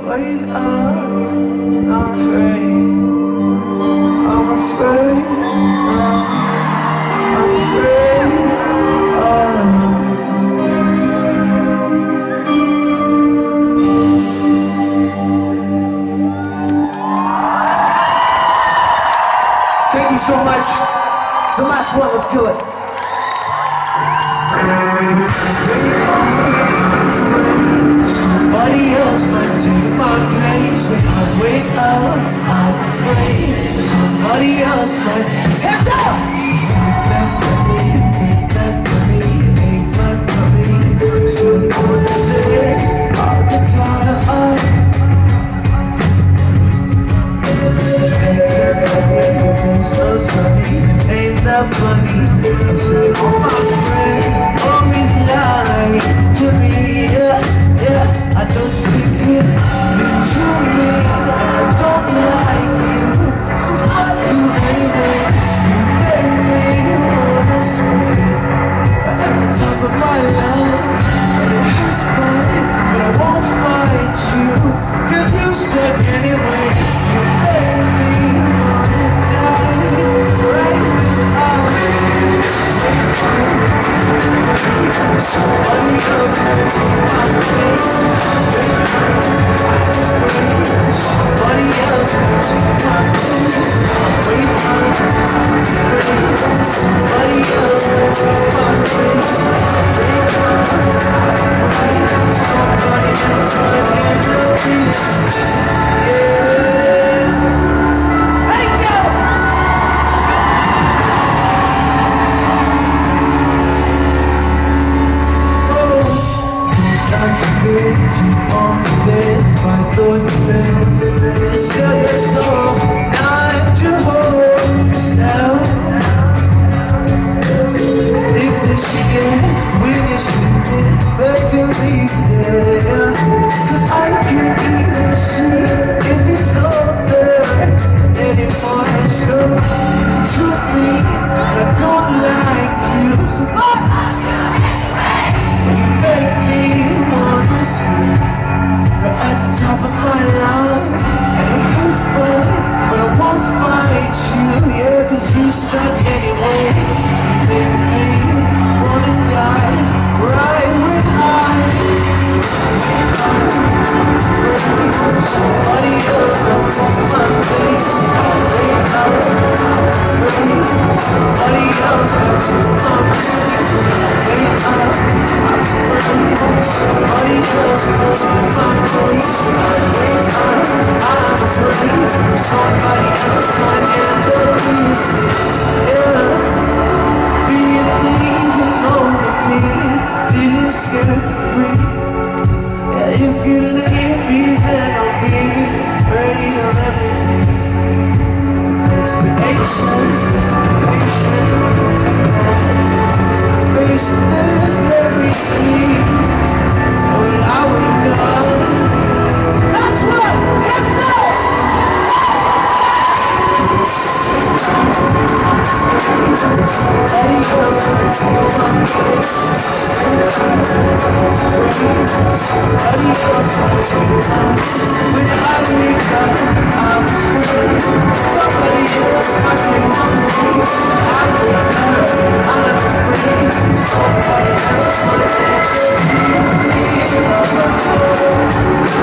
Wait up, I'm afraid. I'm afraid. I'm afraid. Thank you so much. It's the last one. Let's kill it. Somebody else might take my place. When I wake up, I'm afraid somebody else might. Hands up! Think back to me, ain't back to me. Still on the days, all the time. So sunny, ain't that funny? I said all my friends always lie to me. I don't think it means you mean, and I don't like you, so fuck you anyway. You make me wanna scream at the top of my lungs, and it hurts but I won't fight you, cause you suck anyway. You make me wanna die right now. Somebody else had to take my place. Somebody else had to take my place. Wait up, I'm afraid. Somebody else had to take my place. Wait up, I'm afraid. Somebody else might handle me. Yeah. Thank you. Keep on there, fight those defense. Sell your soul, not your whole self. If this again, when you're sleeping, better leave there. Cause I can't even see if it's over anymore. So to me, I don't like you. So what? You make me wanna scream at the top of my lungs, and it hurts but I won't fight you, yeah, cause you suck anyway. You make me wanna die right when somebody else will take my place. Somebody else will take my place. Somebody else will take my place. I'm afraid somebody else might handle me. Yeah, feeling lonely, feeling scared to breathe. Yeah, if you leave me, then I'll be afraid of everything. Expectations, faceless, let me see what I would love. That's what, yes sir! Somebody else will take my place. Somebody else will take my place. When I wake up, I'm afraid somebody else might take my place. I wake up, I'm afraid somebody else might take my place.